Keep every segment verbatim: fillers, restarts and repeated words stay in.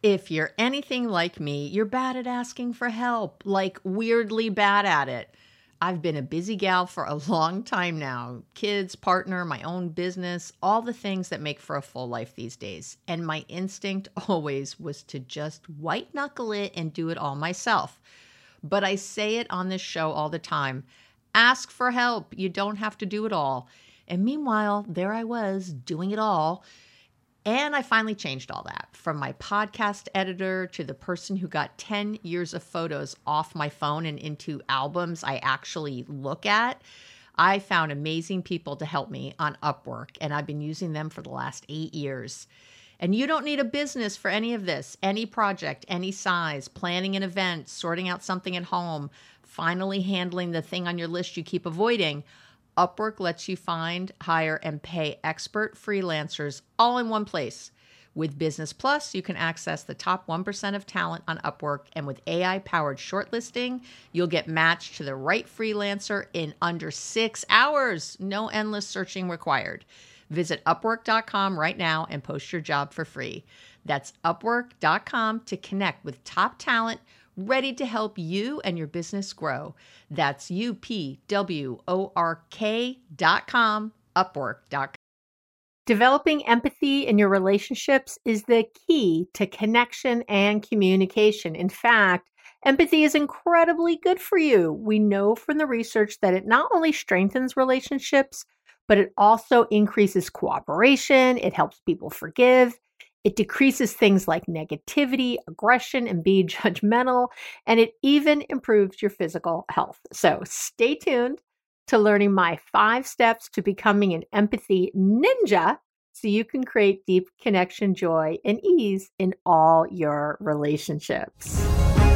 If you're anything like me, you're bad at asking for help, like weirdly bad at it. I've been a busy gal for a long time now. Kids, partner, my own business, all the things that make for a full life these days. And my instinct always was to just white knuckle it and do it all myself. But I say it on this show all the time. Ask for help. You don't have to do it all. And meanwhile, there I was doing it all. And I finally changed all that, from my podcast editor to the person who got ten years of photos off my phone and into albums I actually look at. I found amazing people to help me on Upwork, and I've been using them for the last eight years. And you don't need a business for any of this, any project, any size, planning an event, sorting out something at home, finally handling the thing on your list you keep avoiding. Upwork lets you find, hire, and pay expert freelancers all in one place. With Business Plus, you can access the top one percent of talent on Upwork, and with A I-powered shortlisting, you'll get matched to the right freelancer in under six hours. No endless searching required. Visit upwork dot com right now and post your job for free. That's upwork dot com to connect with top talent ready to help you and your business grow. That's U P W O R K dot com, upwork dot com. Developing empathy in your relationships is the key to connection and communication. In fact, empathy is incredibly good for you. We know from the research that it not only strengthens relationships, but it also increases cooperation. It helps people forgive. It decreases things like negativity, aggression, and being judgmental, and it even improves your physical health. So stay tuned to learning my five steps to becoming an empathy ninja so you can create deep connection, joy, and ease in all your relationships.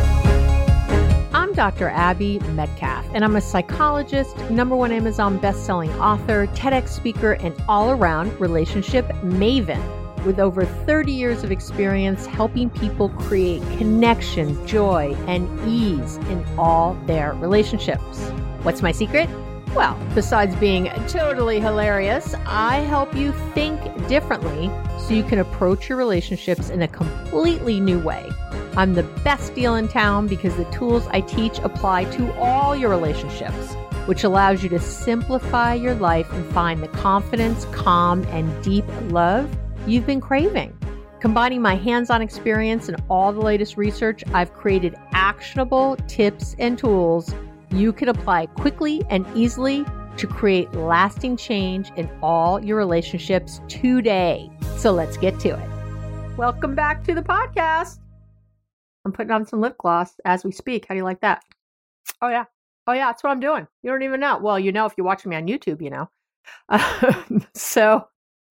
I'm Doctor Abby Medcalf, and I'm a psychologist, number one Amazon bestselling author, TEDx speaker, and all-around relationship maven, with over thirty years of experience helping people create connection, joy, and ease in all their relationships. What's my secret? Well, besides being totally hilarious, I help you think differently so you can approach your relationships in a completely new way. I'm the best deal in town because the tools I teach apply to all your relationships, which allows you to simplify your life and find the confidence, calm, and deep love you've been craving. Combining my hands-on experience and all the latest research, I've created actionable tips and tools you can apply quickly and easily to create lasting change in all your relationships today. So let's get to it. Welcome back to the podcast. I'm putting on some lip gloss as we speak. How do you like that? Oh, yeah. Oh, yeah. That's what I'm doing. You don't even know. Well, you know, if you're watching me on YouTube, you know. Um, so...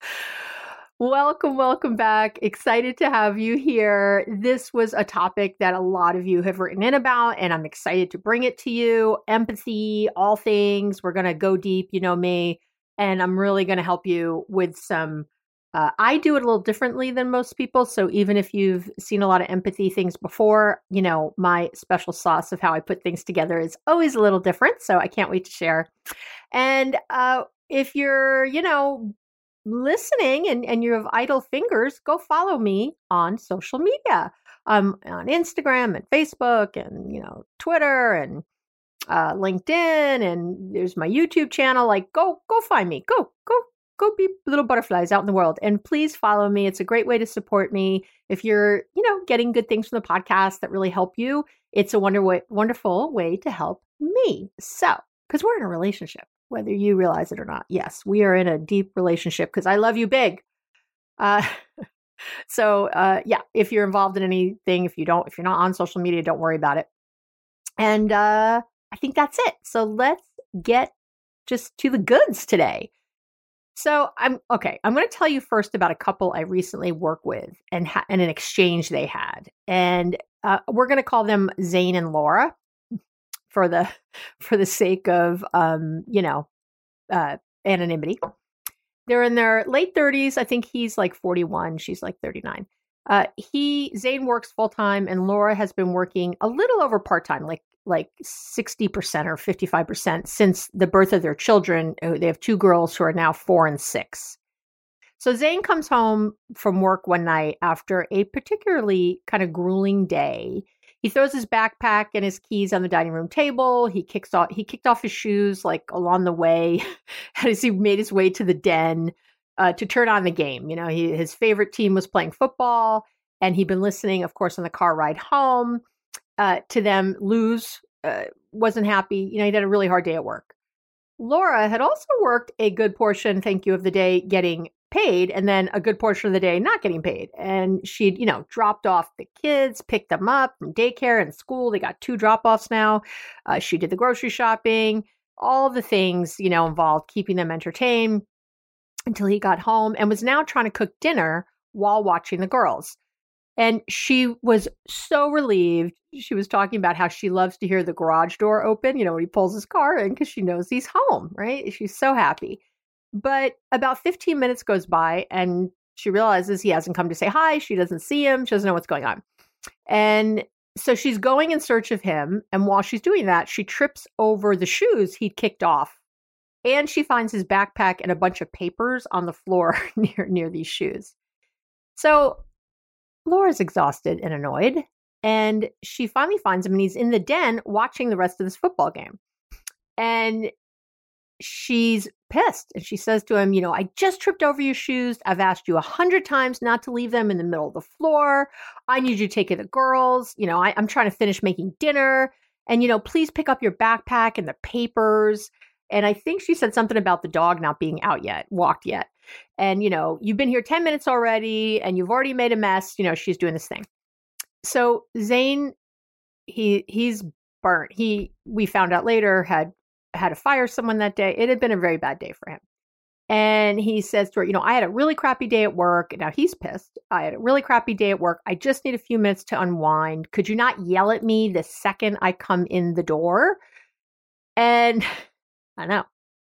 Welcome, welcome back. Excited to have you here. This was a topic that a lot of you have written in about, and I'm excited to bring it to you. Empathy, all things. We're going to go deep, you know me, and I'm really going to help you with some, uh, I do it a little differently than most people. So even if you've seen a lot of empathy things before, you know, my special sauce of how I put things together is always a little different. So I can't wait to share. And uh, if you're, you know, listening and, and you have idle fingers, go follow me on social media. I'm on Instagram and Facebook and, you know, Twitter and uh, LinkedIn, and there's my YouTube channel. Like, go, go find me. Go, go, go be little butterflies out in the world. And please follow me. It's a great way to support me. If you're, you know, getting good things from the podcast that really help you, it's a wonder way, wonderful way to help me. So, because we're in a relationship, whether you realize it or not. Yes, we are in a deep relationship because I love you big. Uh, so uh, yeah, if you're involved in anything, if you don't, if you're not on social media, don't worry about it. And uh, I think that's it. So let's get just to the goods today. So I'm okay. I'm going to tell you first about a couple I recently worked with and ha- and an exchange they had, and uh, we're going to call them Zane and Laura. For the for the sake of um, you know, uh, anonymity. They're in their late thirties. I think he's like forty-one. She's like thirty-nine. Uh, he Zane works full time, and Laura has been working a little over part time, like like sixty percent or fifty-five percent since the birth of their children. They have two girls who are now four and six. So Zane comes home from work one night after a particularly kind of grueling day. He throws his backpack and his keys on the dining room table. He kicks off he kicked off his shoes like along the way as he made his way to the den uh, to turn on the game. You know, he, his favorite team was playing football, and he'd been listening, of course, on the car ride home uh, to them lose. Uh, wasn't happy. You know, he'd had a really hard day at work. Laura had also worked a good portion, thank you, of the day getting paid, and then a good portion of the day not getting paid. And she'd, you know, dropped off the kids, picked them up from daycare and school. They got two drop-offs now. Uh, she did the grocery shopping, all the things, you know, involved keeping them entertained until he got home, and was now trying to cook dinner while watching the girls. And she was so relieved. She was talking about how she loves to hear the garage door open, you know, when he pulls his car in, because she knows he's home, right? She's so happy. But about fifteen minutes goes by and she realizes he hasn't come to say hi. She doesn't see him. She doesn't know what's going on. And so she's going in search of him. And while she's doing that, she trips over the shoes he'd kicked off. And she finds his backpack and a bunch of papers on the floor near, near these shoes. So Laura's exhausted and annoyed. And she finally finds him and he's in the den watching the rest of this football game. And she's pissed. And she says to him, you know, I just tripped over your shoes. I've asked you a hundred times not to leave them in the middle of the floor. I need you to take care of the girls. You know, I, I'm trying to finish making dinner. And, you know, please pick up your backpack and the papers. And I think she said something about the dog not being out yet, walked yet. And, you know, you've been here ten minutes already and you've already made a mess. You know, she's doing this thing. So Zane, he he's burnt. He, we found out later, had had to fire someone that day. It had been a very bad day for him. And he says to her, you know, I had a really crappy day at work. Now he's pissed. I had a really crappy day at work. I just need a few minutes to unwind. Could you not yell at me the second I come in the door? And I know.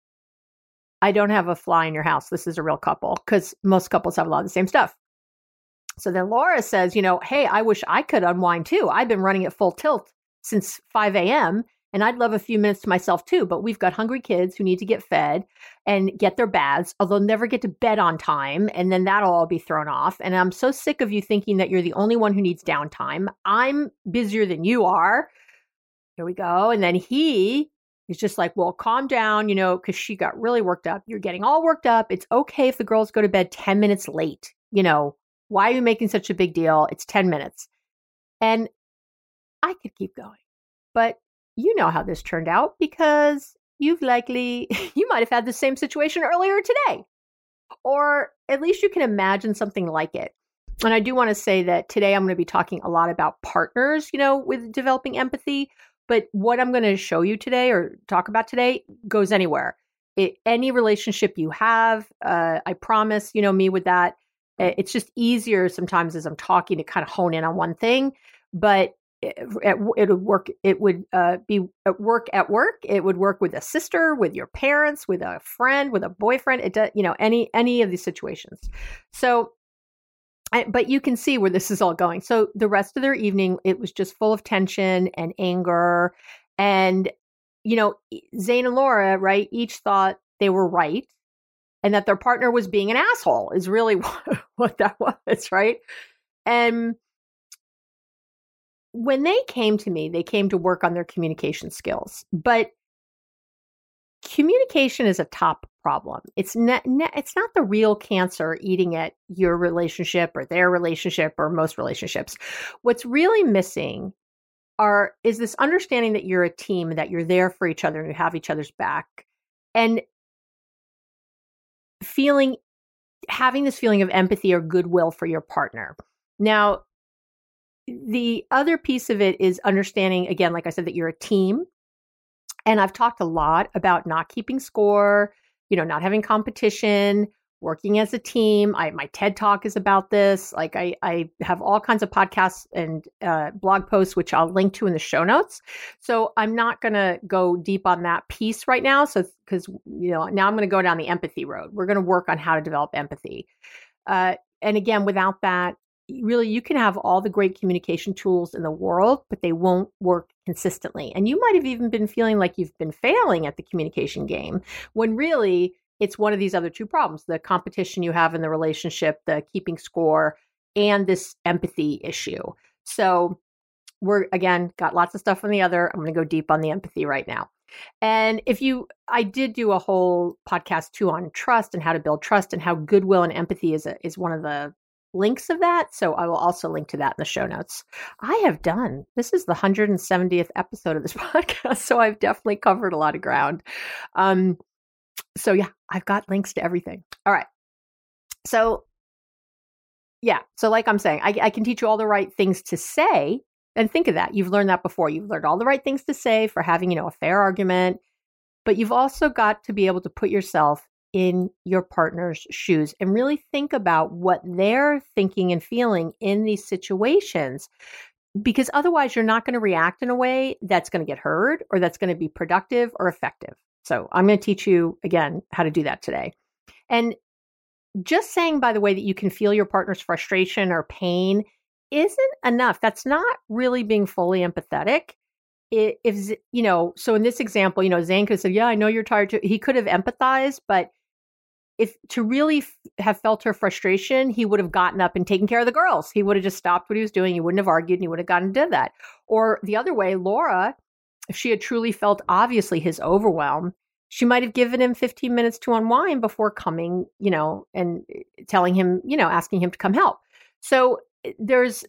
I don't have a fly in your house. This is a real couple, because most couples have a lot of the same stuff. So then Laura says, you know, hey, I wish I could unwind too. I've been running at full tilt since five a.m. and I'd love a few minutes to myself too. But we've got hungry kids who need to get fed and get their baths, although they'll never get to bed on time. And then that'll all be thrown off. And I'm so sick of you thinking that you're the only one who needs downtime. I'm busier than you are. Here we go. And then he is just like, well, calm down, you know, because she got really worked up. You're getting all worked up. It's okay if the girls go to bed ten minutes late. You know, why are you making such a big deal? It's ten minutes. And I could keep going. But you know how this turned out, because you've likely, you might have had the same situation earlier today. Or at least you can imagine something like it. And I do want to say that today I'm going to be talking a lot about partners, you know, with developing empathy. But what I'm going to show you today or talk about today goes anywhere. It, any relationship you have, uh, I promise, you know, me with that. It's just easier sometimes as I'm talking to kind of hone in on one thing. But it, it would work. It would uh, be at work at work. It would work with a sister, with your parents, with a friend, with a boyfriend. It does, you know, any any of these situations. So. I, but you can see where this is all going. So the rest of their evening, it was just full of tension and anger. And, you know, Zane and Laura, right, each thought they were right and that their partner was being an asshole is really what, what that was, right? And when they came to me, they came to work on their communication skills. But communication is a top problem. It's not, it's not the real cancer eating at your relationship or their relationship or most relationships. What's really missing are is this understanding that you're a team, that you're there for each other and you have each other's back, and feeling having this feeling of empathy or goodwill for your partner. Now, the other piece of it is understanding, again, like I said, that you're a team. And I've talked a lot about not keeping score, you know, not having competition, working as a team. I, my TED Talk is about this. Like I, I have all kinds of podcasts and uh, blog posts, which I'll link to in the show notes. So I'm not going to go deep on that piece right now. So, because, you know, now I'm going to go down the empathy road. We're going to work on how to develop empathy. Uh, and again, without that, really, you can have all the great communication tools in the world, but they won't work consistently. And you might have even been feeling like you've been failing at the communication game when really it's one of these other two problems, the competition you have in the relationship, the keeping score, and this empathy issue. So we're, again, got lots of stuff on the other. I'm going to go deep on the empathy right now. And if you, I did do a whole podcast too on trust and how to build trust and how goodwill and empathy is a, is one of the links of that. So I will also link to that in the show notes. I have done, this is the one hundred seventieth episode of this podcast. So I've definitely covered a lot of ground. Um, so yeah, I've got links to everything. All right. So yeah. So like I'm saying, I, I can teach you all the right things to say. And think of that. You've learned that before. You've learned all the right things to say for having, you know, a fair argument, but you've also got to be able to put yourself in your partner's shoes and really think about what they're thinking and feeling in these situations, because otherwise you're not going to react in a way that's going to get heard or that's going to be productive or effective. So I'm going to teach you again how to do that today. And just saying, by the way, that you can feel your partner's frustration or pain isn't enough. That's not really being fully empathetic. It, if, you know, so in this example, you know, Zane could have said, yeah, I know you're tired too. He could have empathized, but if to really f- have felt her frustration, he would have gotten up and taken care of the girls. He would have just stopped what he was doing. He wouldn't have argued and he would have gotten and did that. Or the other way, Laura, if she had truly felt obviously his overwhelm, she might have given him fifteen minutes to unwind before coming, you know, and telling him, you know, asking him to come help. So there's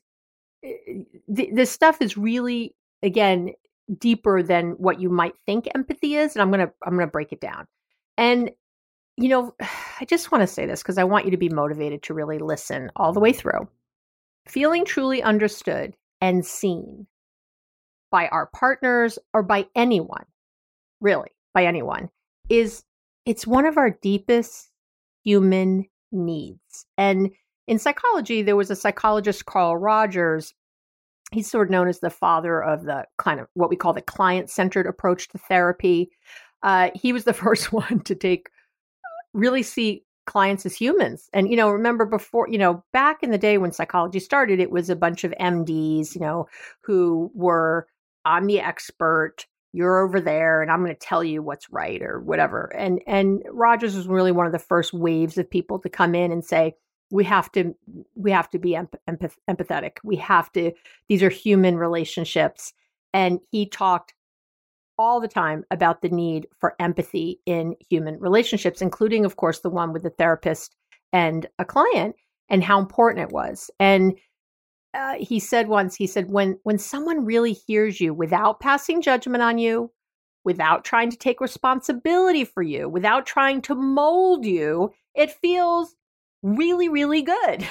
th- this stuff is really, again, deeper than what you might think empathy is. And I'm going to, I'm going to break it down. And, you know, I just want to say this because I want you to be motivated to really listen all the way through. Feeling truly understood and seen by our partners or by anyone, really, by anyone, is it's one of our deepest human needs. And in psychology, there was a psychologist, Carl Rogers. He's sort of known as the father of the kind of what we call the client-centered approach to therapy. Uh, he was the first one to take, really see clients as humans. And, you know, remember before, you know, back in the day when psychology started, it was a bunch of M Ds, you know, who were, I'm the expert, you're over there, and I'm going to tell you what's right or whatever. And, and Rogers was really one of the first waves of people to come in and say, we have to, we have to be empath- empath- empathetic. We have to, these are human relationships. And he talked all the time about the need for empathy in human relationships, including, of course, the one with the therapist and a client, and how important it was. And uh, he said once, he said, when, when someone really hears you without passing judgment on you, without trying to take responsibility for you, without trying to mold you, it feels really, really good.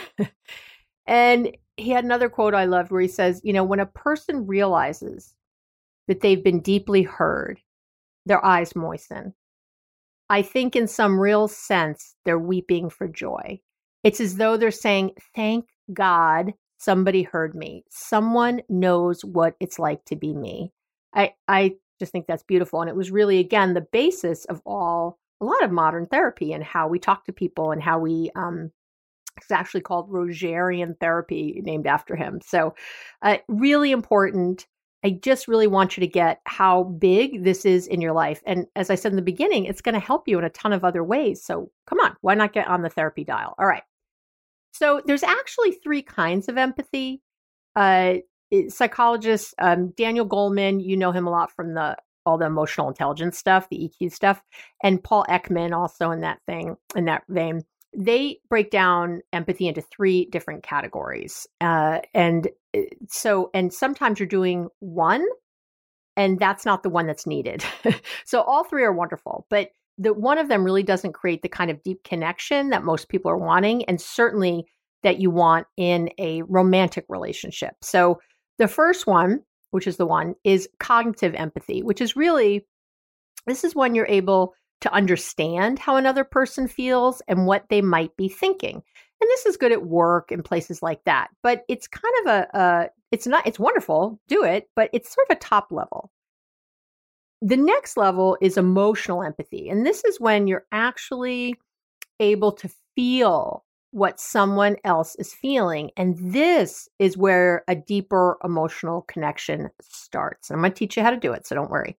And he had another quote I loved where he says, you know, when a person realizes that they've been deeply heard, their eyes moisten. I think in some real sense, they're weeping for joy. It's as though they're saying, thank God somebody heard me. Someone knows what it's like to be me. I, I just think that's beautiful. And it was really, again, the basis of all, a lot of modern therapy and how we talk to people and how we, um, it's actually called Rogerian therapy, named after him. So uh, really important. I just really want you to get how big this is in your life. And as I said in the beginning, it's going to help you in a ton of other ways. So come on, why not get on the therapy dial? All right. So there's actually three kinds of empathy. Uh, psychologist um, Daniel Goleman, you know him a lot from the all the emotional intelligence stuff, the E Q stuff, and Paul Ekman also in that thing, in that vein. They break down empathy into three different categories. Uh, and so, and sometimes you're doing one, and that's not the one that's needed. So all three are wonderful, but the one of them really doesn't create the kind of deep connection that most people are wanting, and certainly that you want in a romantic relationship. So the first one, which is the one, is cognitive empathy, which is really, this is when you're able to understand how another person feels and what they might be thinking. And this is good at work and places like that. But it's kind of a, uh, it's not, it's wonderful, do it, but it's sort of a top level. The next level is emotional empathy. And this is when you're actually able to feel what someone else is feeling. And this is where a deeper emotional connection starts. And I'm going to teach you how to do it, so don't worry.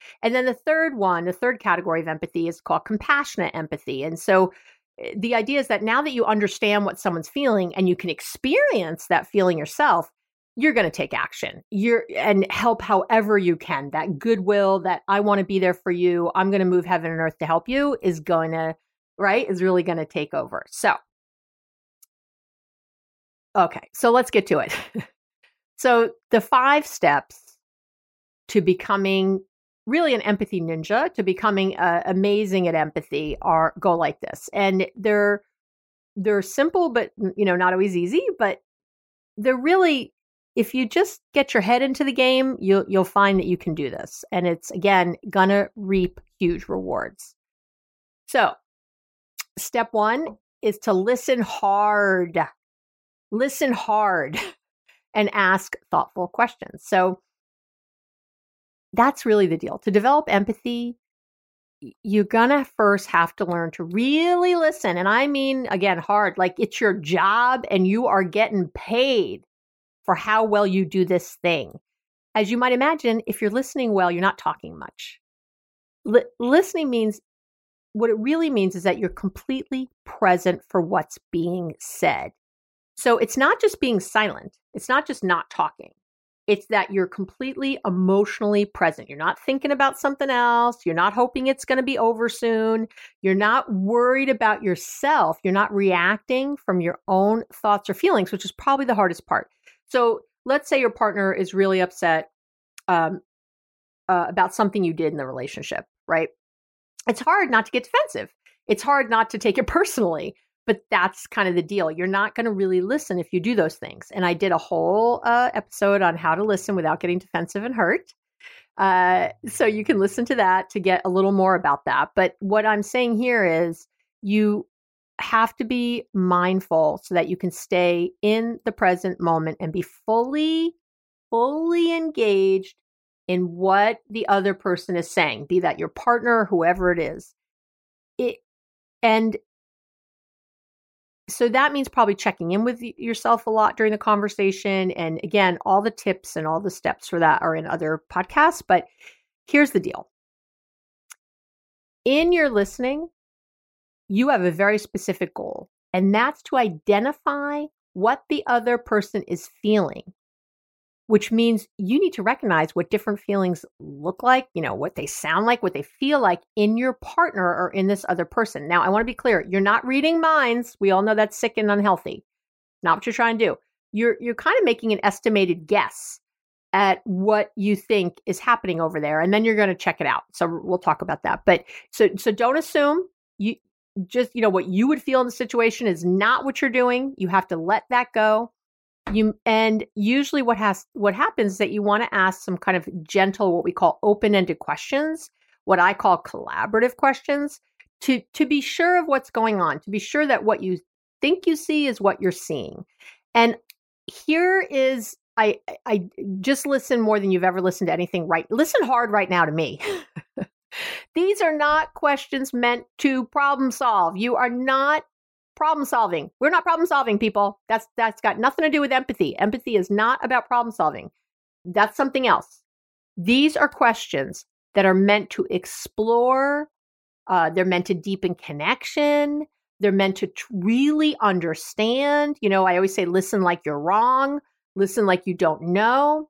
And then the third one, the third category of empathy is called compassionate empathy. And so the idea is that now that you understand what someone's feeling and you can experience that feeling yourself, you're going to take action. You're and help however you can. That goodwill, that I want to be there for you, I'm going to move heaven and earth to help you, is going to, right, is really going to take over. So, okay, so let's get to it. So the five steps to becoming really an empathy ninja, to becoming uh, amazing at empathy, are go like this. And they're they're simple, but you know, not always easy, but they're really, if you just get your head into the game, you'll you'll find that you can do this. And it's, again, gonna reap huge rewards. So step one is to listen hard. Listen hard and ask thoughtful questions. So that's really the deal. To develop empathy, you're gonna first have to learn to really listen. And I mean, again, hard, like it's your job and you are getting paid for how well you do this thing. As you might imagine, if you're listening well, you're not talking much. L- listening means, what it really means is that you're completely present for what's being said. So it's not just being silent. It's not just not talking. It's that you're completely emotionally present. You're not thinking about something else. You're not hoping it's going to be over soon. You're not worried about yourself. You're not reacting from your own thoughts or feelings, which is probably the hardest part. So let's say your partner is really upset um, uh, about something you did in the relationship, right? It's hard not to get defensive. It's hard not to take it personally. But that's kind of the deal. You're not going to really listen if you do those things. And I did a whole uh, episode on how to listen without getting defensive and hurt. Uh, so you can listen to that to get a little more about that. But what I'm saying here is you have to be mindful so that you can stay in the present moment and be fully, fully engaged in what the other person is saying, be that your partner, whoever it is. It, and So that means probably checking in with yourself a lot during the conversation. And again, all the tips and all the steps for that are in other podcasts. But here's the deal. In your listening, you have a very specific goal, and that's to identify what the other person is feeling, which means you need to recognize what different feelings look like, you know, what they sound like, what they feel like in your partner or in this other person. Now, I want to be clear. You're not reading minds. We all know that's sick and unhealthy. Not what you're trying to do. You're, you're kind of making an estimated guess at what you think is happening over there. And then you're going to check it out. So we'll talk about that. But so, so don't assume you just, you know, what you would feel in the situation is not what you're doing. You have to let that go. You and usually what has what happens is that you want to ask some kind of gentle, what we call open-ended questions, what I call collaborative questions, to to be sure of what's going on, to be sure that what you think you see is what you're seeing. And here is I I just listen more than you've ever listened to anything. Right, listen hard right now to me. These are not questions meant to problem solve. You are not problem solving. We're not problem solving, people. That's that's got nothing to do with empathy. Empathy is not about problem solving. That's something else. These are questions that are meant to explore. Uh, they're meant to deepen connection. They're meant to t- really understand. You know, I always say, listen like you're wrong. Listen like you don't know.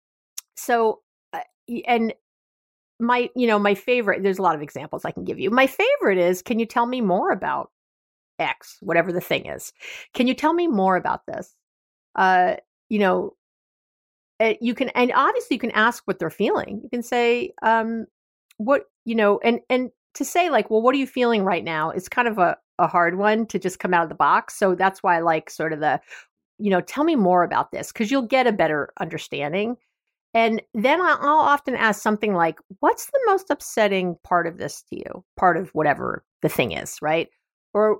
So, uh, and my, you know, my favorite, there's a lot of examples I can give you. My favorite is, can you tell me more about X, whatever the thing is? Can you tell me more about this? Uh, you know, uh, you can, and obviously you can ask what they're feeling. You can say, um, what, you know, and, and to say like, well, what are you feeling right now? Is kind of a, a hard one to just come out of the box. So that's why I like sort of the, you know, tell me more about this, because you'll get a better understanding. And then I'll, I'll often ask something like, what's the most upsetting part of this to you? Part of whatever the thing is, right? Or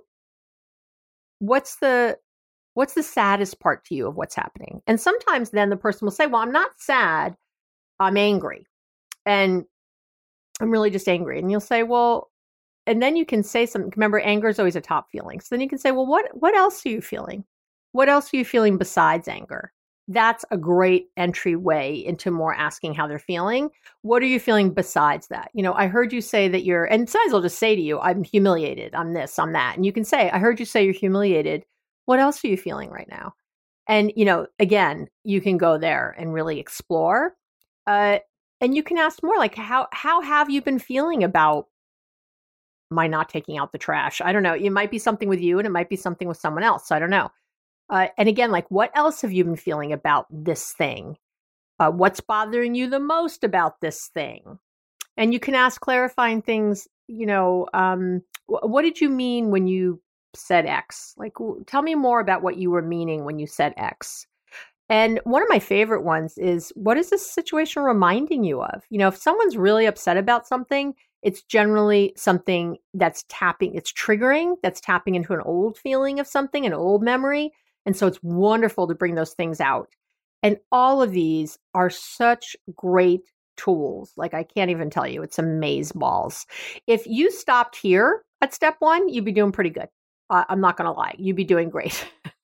what's the what's the saddest part to you of what's happening? And sometimes then the person will say, well, I'm not sad, I'm angry. And I'm really just angry. And you'll say, well, and then you can say something. Remember, anger is always a top feeling. So then you can say, well, what what else are you feeling? What else are you feeling besides anger? that's a great entryway into more asking how they're feeling. What are you feeling besides that? You know, I heard you say that you're, and sometimes they'll just say to you, I'm humiliated, I'm this, I'm that. And you can say, I heard you say you're humiliated. What else are you feeling right now? And, you know, again, you can go there and really explore. Uh, and you can ask more like, how, how have you been feeling about my not taking out the trash? I don't know. It might be something with you and it might be something with someone else. I don't know. Uh, and again, like, what else have you been feeling about this thing? Uh, what's bothering you the most about this thing? And you can ask clarifying things, you know, um, wh- what did you mean when you said X? Like, w- tell me more about what you were meaning when you said X. And one of my favorite ones is, what is this situation reminding you of? You know, if someone's really upset about something, it's generally something that's tapping, it's triggering, that's tapping into an old feeling of something, an old memory. And so it's wonderful to bring those things out. And all of these are such great tools. Like, I can't even tell you, it's amaze balls. If you stopped here at step one, you'd be doing pretty good. Uh, I'm not going to lie. You'd be doing great.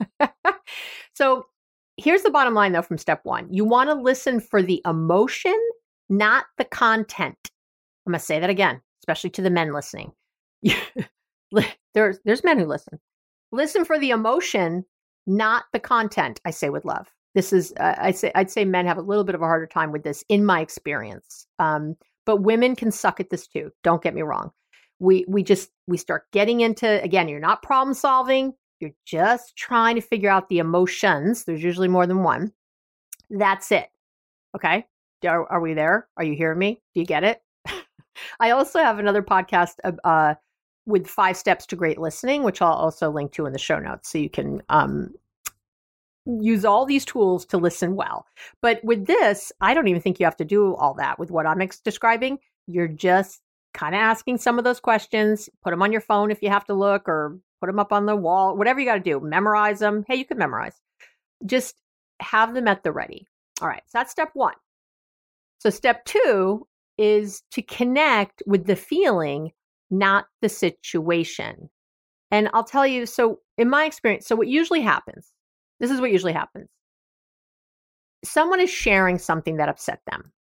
So here's the bottom line, though, from step one. You want to listen for the emotion, not the content. I'm going to say that again, especially to the men listening. there's, there's men who listen. Listen for the emotion, not the content, I say with love. This is, uh, I say, I'd say men have a little bit of a harder time with this in my experience. Um, but women can suck at this too. Don't get me wrong. We, we just, we start getting into, again, you're not problem solving. You're just trying to figure out the emotions. There's usually more than one. That's it. Okay. Are, are we there? Are you hearing me? Do you get it? I also have another podcast, uh, with five steps to great listening, which I'll also link to in the show notes. So you can um, use all these tools to listen well. But with this, I don't even think you have to do all that with what I'm ex- describing. You're just kind of asking some of those questions, put them on your phone if you have to look, or put them up on the wall, whatever you got to do, memorize them. Hey, you can memorize. Just have them at the ready. All right. So that's step one. So step two is to connect with the feeling, not the situation. And I'll tell you, so in my experience, so what usually happens, this is what usually happens. Someone is sharing something that upset them,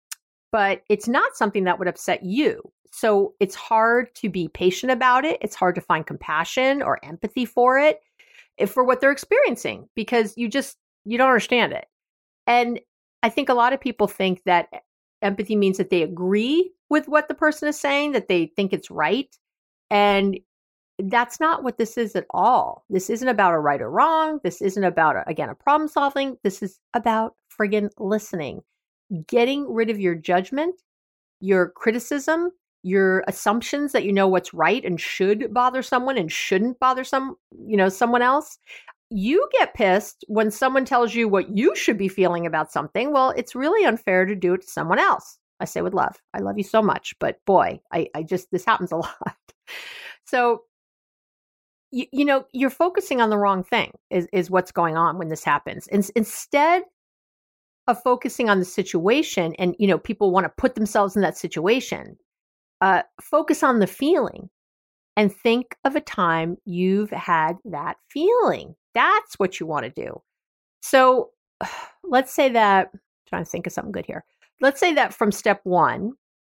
but it's not something that would upset you. So it's hard to be patient about it. It's hard to find compassion or empathy for it, if, for what they're experiencing, because you just, you don't understand it. And I think a lot of people think that empathy means that they agree with what the person is saying, that they think it's right. And that's not what this is at all. This isn't about a right or wrong. This isn't about, a, again, a problem solving. This is about friggin' listening, getting rid of your judgment, your criticism, your assumptions that you know what's right and should bother someone and shouldn't bother some, you know, someone else. You get pissed when someone tells you what you should be feeling about something. Well, it's really unfair to do it to someone else. I say with love. I love you so much, but boy, I, I just, this happens a lot. So, you, you know, you're focusing on the wrong thing is, is what's going on when this happens. In, instead of focusing on the situation, and, you know, people want to put themselves in that situation, uh, focus on the feeling and think of a time you've had that feeling. That's what you want to do. So let's say that, I'm trying to think of something good here. Let's say that from step one,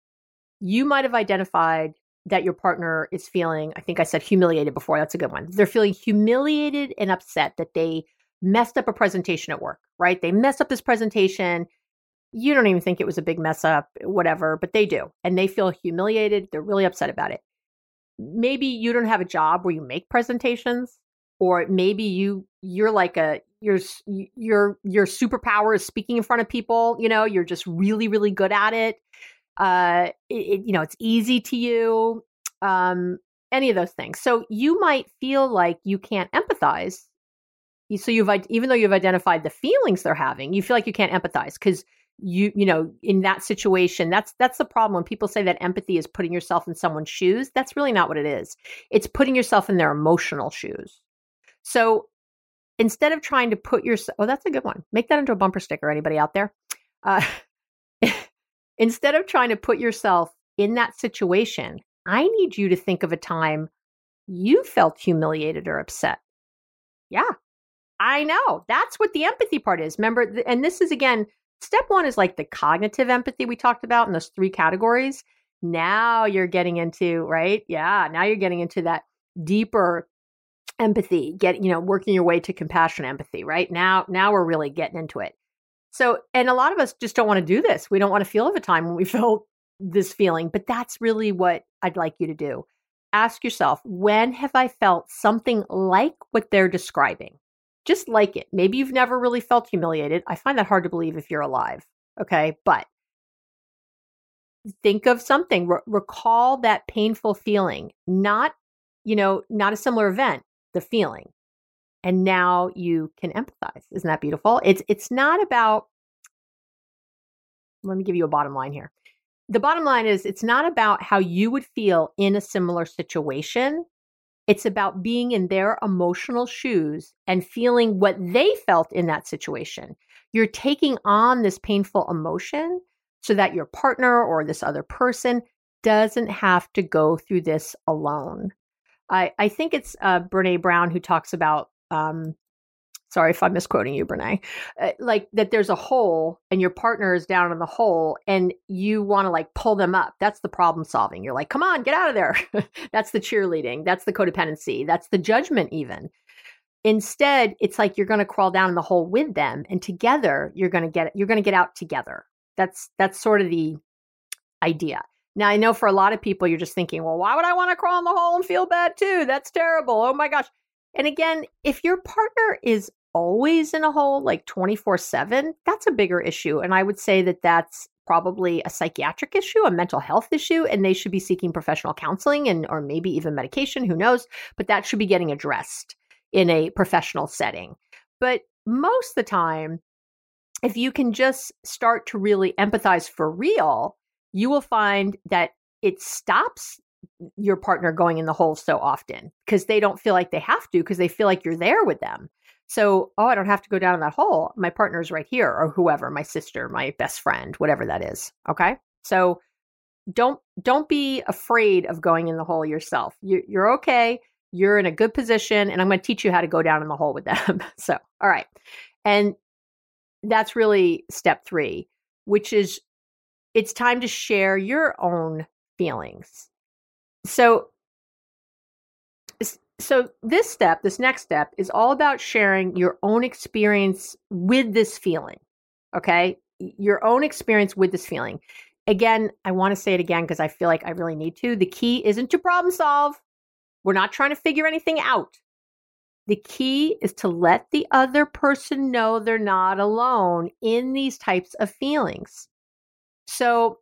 you might have identified that your partner is feeling, I think I said humiliated before. That's a good one. They're feeling humiliated and upset that they messed up a presentation at work, right? They messed up this presentation. You don't even think it was a big mess up, whatever, but they do. And they feel humiliated. They're really upset about it. Maybe you don't have a job where you make presentations, or maybe you, you're like a, your, your, your superpower is speaking in front of people. You know, you're just really, really good at it. Uh, it, it you know, it's easy to you. Um, any of those things. So you might feel like you can't empathize. So you've, even though you've identified the feelings they're having, you feel like you can't empathize because you, you know, in that situation, that's, that's the problem. When people say that empathy is putting yourself in someone's shoes, that's really not what it is. It's putting yourself in their emotional shoes. So instead of trying to put yourself, oh, that's a good one. Make that into a bumper sticker. Anybody out there? Uh, instead of trying to put yourself in that situation, I need you to think of a time you felt humiliated or upset. Yeah. I know. That's what the empathy part is. Remember, and this is, again, step one is like the cognitive empathy we talked about in those three categories. Now you're getting into, right? Yeah. Now you're getting into that deeper empathy, get, you know, working your way to compassion empathy, right? Now, now we're really getting into it. So, and a lot of us just don't want to do this. We don't want to feel of a time when we felt this feeling, but that's really what I'd like you to do. Ask yourself, when have I felt something like what they're describing? Just like it. Maybe you've never really felt humiliated. I find that hard to believe if you're alive. Okay. But think of something, Re- recall that painful feeling, not, you know, not a similar event, the feeling. And now you can empathize. Isn't that beautiful? It's, it's not about, let me give you a bottom line here. The bottom line is it's not about how you would feel in a similar situation. It's about being in their emotional shoes and feeling what they felt in that situation. You're taking on this painful emotion so that your partner or this other person doesn't have to go through this alone. I, I think it's uh, Brene Brown who talks about, um, sorry if I'm misquoting you, Brene, uh, like that there's a hole and your partner is down in the hole and you want to like pull them up. That's the problem solving. You're like, come on, get out of there. That's the cheerleading. That's the codependency. That's the judgment even. Instead, it's like you're going to crawl down in the hole with them and together you're going to get, you're going to get out together. That's, that's sort of the idea. Now, I know for a lot of people, you're just thinking, well, why would I want to crawl in the hole and feel bad too? That's terrible. Oh my gosh. And again, if your partner is always in a hole like twenty-four seven, that's a bigger issue. And I would say that that's probably a psychiatric issue, a mental health issue, and they should be seeking professional counseling and or maybe even medication, who knows, but that should be getting addressed in a professional setting. But most of the time, if you can just start to really empathize for real, you will find that it stops your partner going in the hole so often because they don't feel like they have to, because they feel like you're there with them. So, oh, I don't have to go down in that hole. My partner's right here, or whoever, my sister, my best friend, whatever that is. Okay. So don't, don't be afraid of going in the hole yourself. You, you're okay. You're in a good position and I'm going to teach you how to go down in the hole with them. So, all right. And that's really step three, which is it's time to share your own feelings. So, so this step, this next step is all about sharing your own experience with this feeling. Okay. Your own experience with this feeling. Again, I want to say it again because I feel like I really need to. The key isn't to problem solve. We're not trying to figure anything out. The key is to let the other person know they're not alone in these types of feelings. So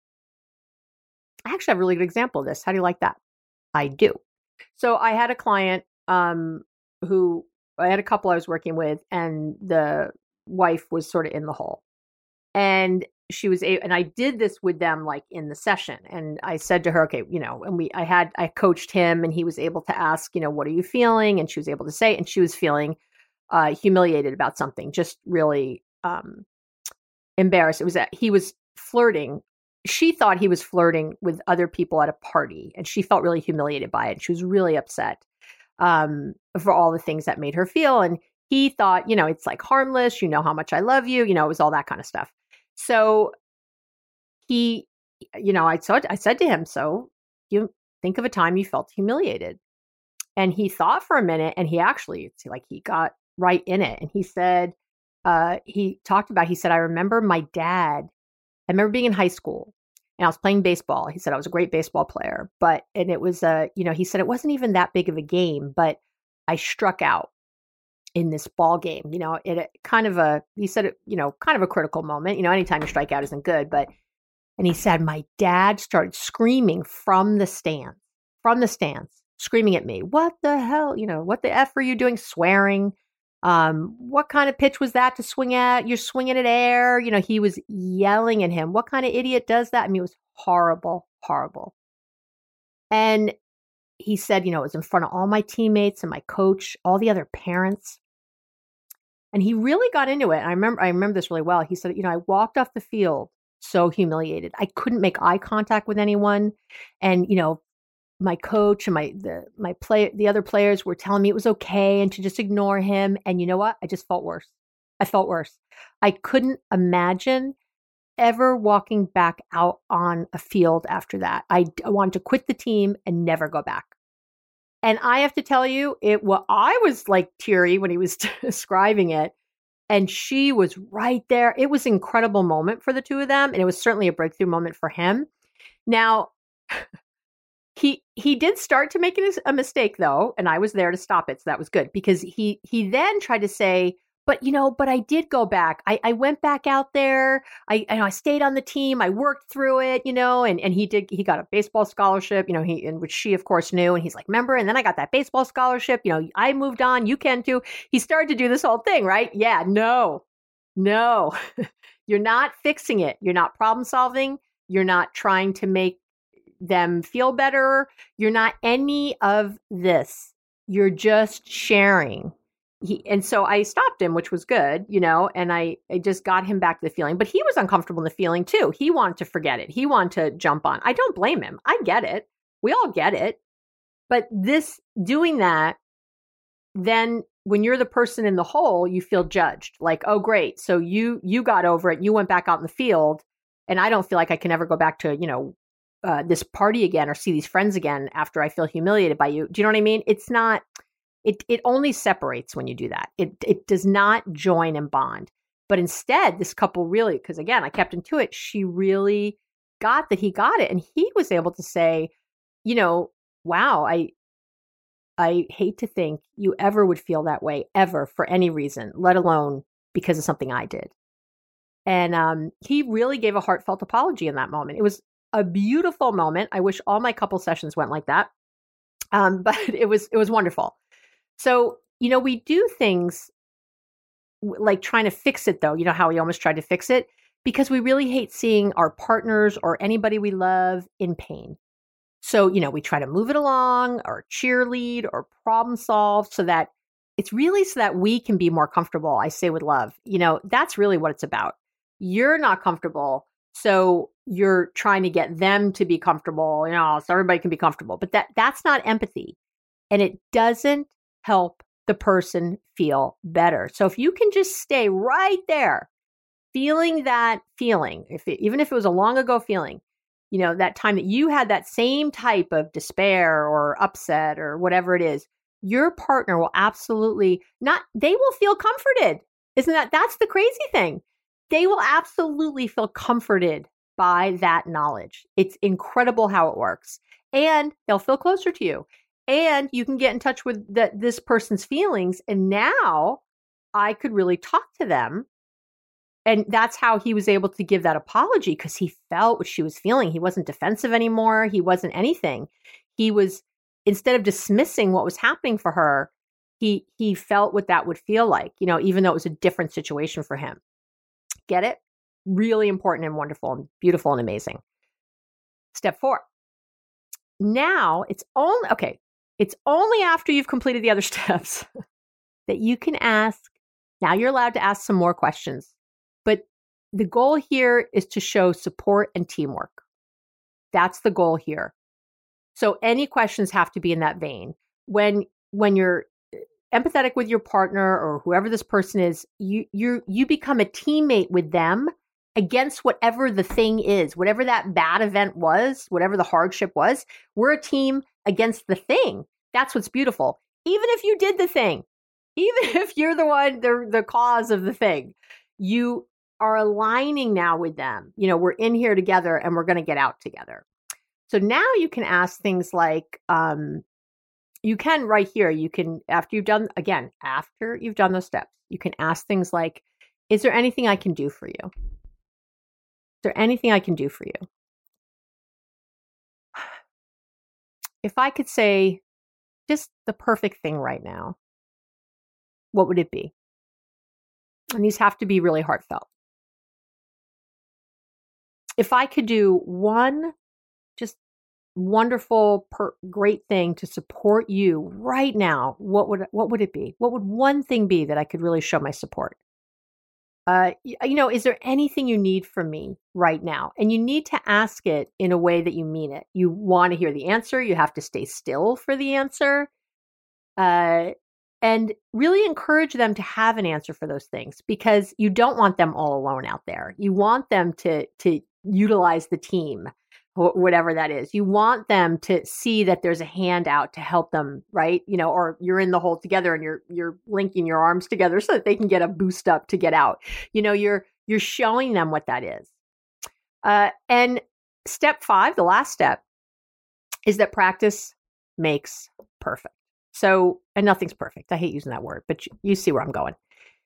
I actually have a really good example of this. How do you like that? I do. So I had a client um, who I had a couple I was working with, and the wife was sort of in the hole. And she was, a, and I did this with them like in the session. And I said to her, okay, you know, and we, I had, I coached him and he was able to ask, you know, what are you feeling? And she was able to say, and she was feeling uh, humiliated about something, just really um, embarrassed. It was that he was flirting. She thought he was flirting with other people at a party and she felt really humiliated by it. She was really upset um, for all the things that made her feel. And he thought, you know, it's like harmless. You know how much I love you. You know, it was all that kind of stuff. So he, you know, I said, I said to him, so you think of a time you felt humiliated. And he thought for a minute and he actually, it's like he got right in it. And he said, uh, he talked about, he said, I remember my dad, I remember being in high school and I was playing baseball. He said, I was a great baseball player, but, and it was, uh, you know, he said, it wasn't even that big of a game, but I struck out in this ball game, you know, it, it kind of a, he said, it, you know, kind of a critical moment, you know, anytime you strike out isn't good, but, and he said, my dad started screaming from the stands, from the stands, screaming at me, what the hell, you know, what the F are you doing? Swearing. Um, what kind of pitch was that to swing at? You're swinging at air. You know, he was yelling at him. What kind of idiot does that? I mean, it was horrible, horrible. And he said, you know, it was in front of all my teammates and my coach, all the other parents. And he really got into it. I remember, I remember this really well. He said, you know, I walked off the field so humiliated. I couldn't make eye contact with anyone. And, you know, my coach and my the my play the other players were telling me it was okay and to just ignore him. And you know what? I just felt worse. I felt worse. I couldn't imagine ever walking back out on a field after that. I, I wanted to quit the team and never go back. And I have to tell you, it well, I was like teary when he was describing it. And she was right there. It was an incredible moment for the two of them. And it was certainly a breakthrough moment for him. Now, he he did start to make a mistake, though. And I was there to stop it. So that was good because he he then tried to say, but, you know, but I did go back. I, I went back out there. I, I I stayed on the team. I worked through it, you know, and, and he did. He got a baseball scholarship, you know, he in which she, of course, knew. And he's like, remember? And then I got that baseball scholarship. You know, I moved on. You can too. He started to do this whole thing, right? Yeah, no, no, you're not fixing it. You're not problem solving. You're not trying to make them feel better. You're not any of this. You're just sharing. He, and so I stopped him, which was good, you know, and I, I just got him back to the feeling. But he was uncomfortable in the feeling too. He wanted to forget it. He wanted to jump on. I don't blame him. I get it. We all get it. But this doing that, then when you're the person in the hole, you feel judged. Like, oh, great. So you you got over it. You went back out in the field. And I don't feel like I can ever go back to, you know, uh, this party again or see these friends again after I feel humiliated by you. Do you know what I mean? It's not. It it only separates when you do that. It it does not join and bond. But instead, this couple really, because again, I kept into it, she really got that he got it. And he was able to say, you know, wow, I I hate to think you ever would feel that way, ever, for any reason, let alone because of something I did. And um, he really gave a heartfelt apology in that moment. It was a beautiful moment. I wish all my couple sessions went like that. Um, but it was it was wonderful. So, you know, we do things like trying to fix it, though, you know, how we almost tried to fix it because we really hate seeing our partners or anybody we love in pain. So, you know, we try to move it along or cheerlead or problem solve so that it's really so that we can be more comfortable. I say with love, you know, that's really what it's about. You're not comfortable. So you're trying to get them to be comfortable, you know, so everybody can be comfortable. But that that's not empathy. And it doesn't help the person feel better. So if you can just stay right there, feeling that feeling, if it, even if it was a long ago feeling, you know, that time that you had that same type of despair or upset or whatever it is, your partner will absolutely not, they will feel comforted. Isn't that, that's the crazy thing. They will absolutely feel comforted by that knowledge. It's incredible how it works. And they'll feel closer to you. And you can get in touch with that this person's feelings. And now I could really talk to them. And that's how he was able to give that apology because he felt what she was feeling. He wasn't defensive anymore. He wasn't anything. He was, instead of dismissing what was happening for her, he he felt what that would feel like, you know, even though it was a different situation for him. Get it? Really important and wonderful and beautiful and amazing. Step four. Now it's only, okay, it's only after you've completed the other steps that you can ask. Now you're allowed to ask some more questions. But the goal here is to show support and teamwork. That's the goal here. So any questions have to be in that vein. When when you're empathetic with your partner or whoever this person is, you you you become a teammate with them against whatever the thing is, whatever that bad event was, whatever the hardship was. We're a team against the thing. That's what's beautiful. Even if you did the thing, even if you're the one, the the cause of the thing, you are aligning now with them. You know, we're in here together and we're going to get out together. So now you can ask things like, um, you can right here, you can, after you've done, again, after you've done those steps, you can ask things like, is there anything I can do for you? Is there anything I can do for you? If I could say just the perfect thing right now, what would it be? And these have to be really heartfelt. If I could do one just wonderful, per- great thing to support you right now, what would what would it be? What would one thing be that I could really show my support? Uh, you know, is there anything you need from me right now? And you need to ask it in a way that you mean it. You want to hear the answer. You have to stay still for the answer. Uh, and really encourage them to have an answer for those things, because you don't want them all alone out there. You want them to, to utilize the team, whatever that is. You want them to see that there's a hand out to help them, right? You know, or you're in the hole together and you're you're linking your arms together so that they can get a boost up to get out. You know, you're you're showing them what that is. Uh, and step five, the last step, is that practice makes perfect. So, and nothing's perfect. I hate using that word, but you, you see where I'm going.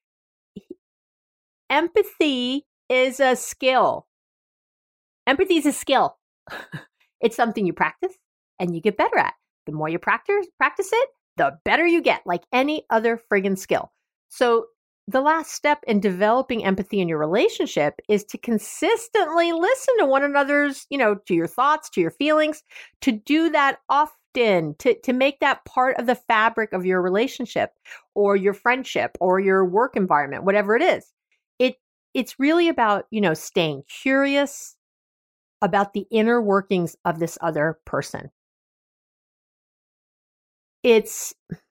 Empathy is a skill. Empathy is a skill. It's something you practice and you get better at. The more you practice practice it, the better you get, like any other friggin' skill. So the last step in developing empathy in your relationship is to consistently listen to one another's, you know, to your thoughts, to your feelings, to do that often, to, to make that part of the fabric of your relationship or your friendship or your work environment, whatever it is. It it's really about, you know, staying curious about the inner workings of this other person. It's,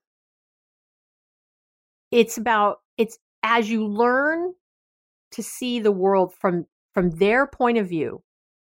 it's about, it's as you learn to see the world from, from their point of view,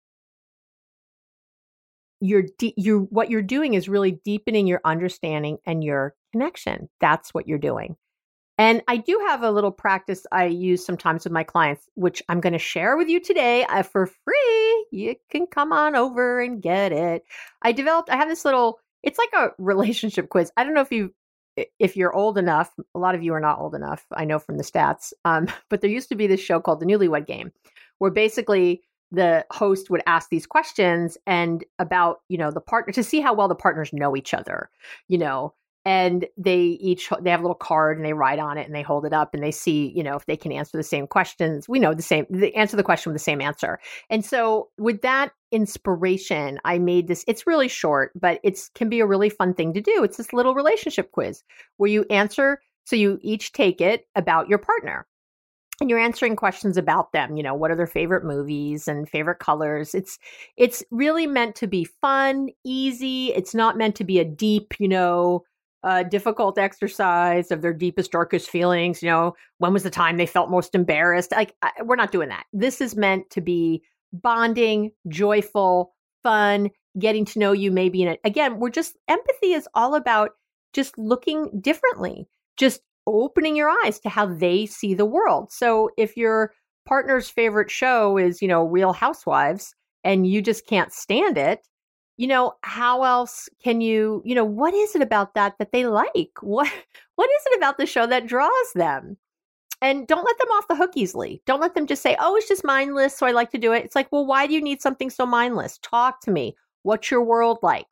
you're, de- you what you're doing is really deepening your understanding and your connection. That's what you're doing. And I do have a little practice I use sometimes with my clients, which I'm going to share with you today uh, for free. You can come on over and get it. I developed, I have this little, it's like a relationship quiz. I don't know if you, if you're old enough, a lot of you are not old enough, I know from the stats, um, but there used to be this show called The Newlywed Game, where basically the host would ask these questions and about, you know, the partner, to see how well the partners know each other, you know. And they each, they have a little card and they write on it and they hold it up and they see, you know, if they can answer the same questions. We know the same, they answer the question with the same answer. And so with that inspiration, I made this, it's really short, but it's can be a really fun thing to do. It's this little relationship quiz where you answer, so you each take it about your partner. And you're answering questions about them, you know, what are their favorite movies and favorite colors. It's it's really meant to be fun, easy. It's not meant to be a deep, you know, uh, difficult exercise of their deepest, darkest feelings. You know, when was the time they felt most embarrassed? Like, I, we're not doing that. This is meant to be bonding, joyful, fun, getting to know you maybe in it. Again, we're just, empathy is all about just looking differently, just opening your eyes to how they see the world. So if your partner's favorite show is, you know, Real Housewives, and you just can't stand it, you know, how else can you, you know, what is it about that that they like? What, what is it about the show that draws them? And don't let them off the hook easily. Don't let them just say, oh, it's just mindless, so I like to do it. It's like, well, why do you need something so mindless? Talk to me. What's your world like?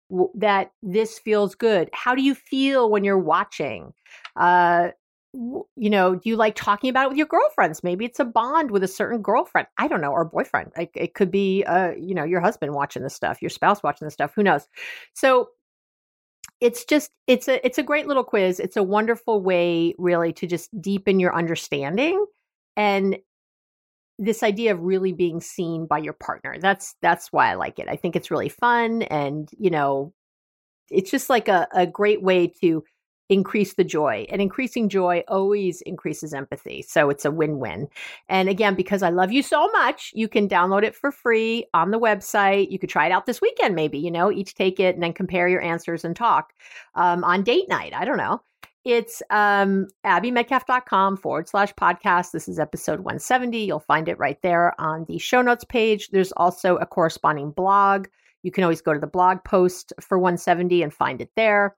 That this feels good. How do you feel when you're watching? Uh, you know, do you like talking about it with your girlfriends? Maybe it's a bond with a certain girlfriend. I don't know, or boyfriend. It, it could be, uh, you know, your husband watching this stuff, your spouse watching this stuff. Who knows? So it's just, it's a, it's a great little quiz. It's a wonderful way, really, to just deepen your understanding and this idea of really being seen by your partner. That's that's why I like it. I think it's really fun, and you know, it's just like a, a great way to increase the joy. And increasing joy always increases empathy. So it's a win-win. And again, because I love you so much, you can download it for free on the website. You could try it out this weekend, maybe, you know, each take it and then compare your answers and talk um, on date night. I don't know. It's um, abbymedcalf.com forward slash podcast. This is episode one seventy. You'll find it right there on the show notes page. There's also a corresponding blog. You can always go to the blog post for one seventy and find it there.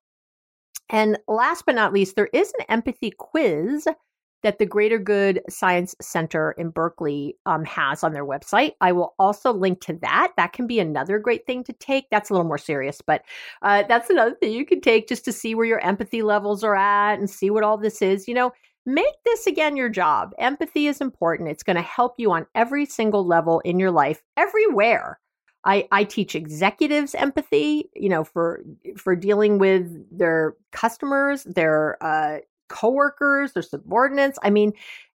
And last but not least, there is an empathy quiz that the Greater Good Science Center in Berkeley um, has on their website. I will also link to that. That can be another great thing to take. That's a little more serious, but uh, that's another thing you can take just to see where your empathy levels are at and see what all this is. You know, make this again your job. Empathy is important. It's going to help you on every single level in your life, everywhere. I, I teach executives empathy, you know, for for dealing with their customers, their uh, coworkers, their subordinates. I mean,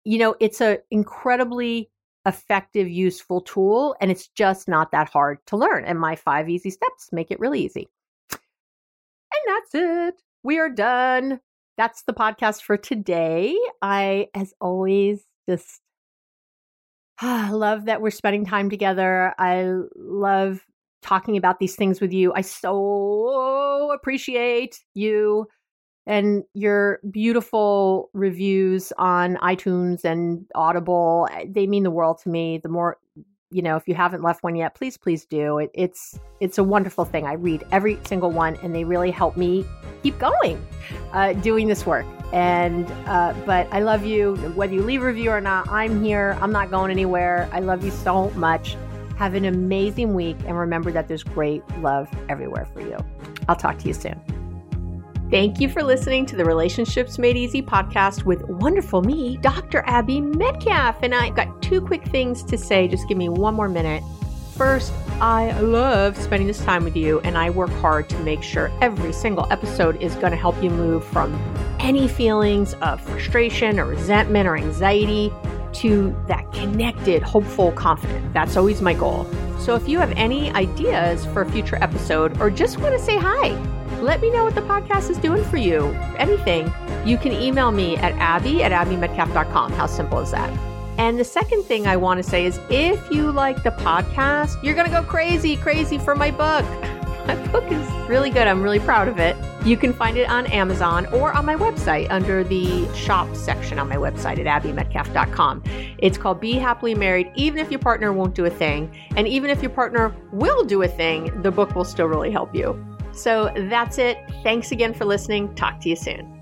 you know, it's an incredibly effective, useful tool, and it's just not that hard to learn. And my five easy steps make it really easy. And that's it. We are done. That's the podcast for today. I, as always, just ah, love that we're spending time together. I love talking about these things with you. I so appreciate you and your beautiful reviews on iTunes and Audible. They mean the world to me. The more, you know, if you haven't left one yet, please, please do. It, it's it's a wonderful thing. I read every single one, and they really help me keep going, uh, doing this work. And uh, but I love you. Whether you leave a review or not, I'm here. I'm not going anywhere. I love you so much. Have an amazing week, and remember that there's great love everywhere for you. I'll talk to you soon. Thank you for listening to the Relationships Made Easy podcast with wonderful me, Doctor Abby Medcalf. And I've got two quick things to say. Just give me one more minute. First, I love spending this time with you, and I work hard to make sure every single episode is going to help you move from any feelings of frustration or resentment or anxiety to that connected, hopeful, confident. That's always my goal. So if you have any ideas for a future episode or just want to say hi, let me know what the podcast is doing for you. Anything, you can email me at abby at abby medcalf dot com. How simple is that? And the second thing I want to say is if you like the podcast, you're going to go crazy, crazy for my book. My book is really good. I'm really proud of it. You can find it on Amazon or on my website under the shop section on my website at abby medcalf dot com. It's called Be Happily Married, Even If Your Partner Won't Do a Thing. And even if your partner will do a thing, the book will still really help you. So that's it. Thanks again for listening. Talk to you soon.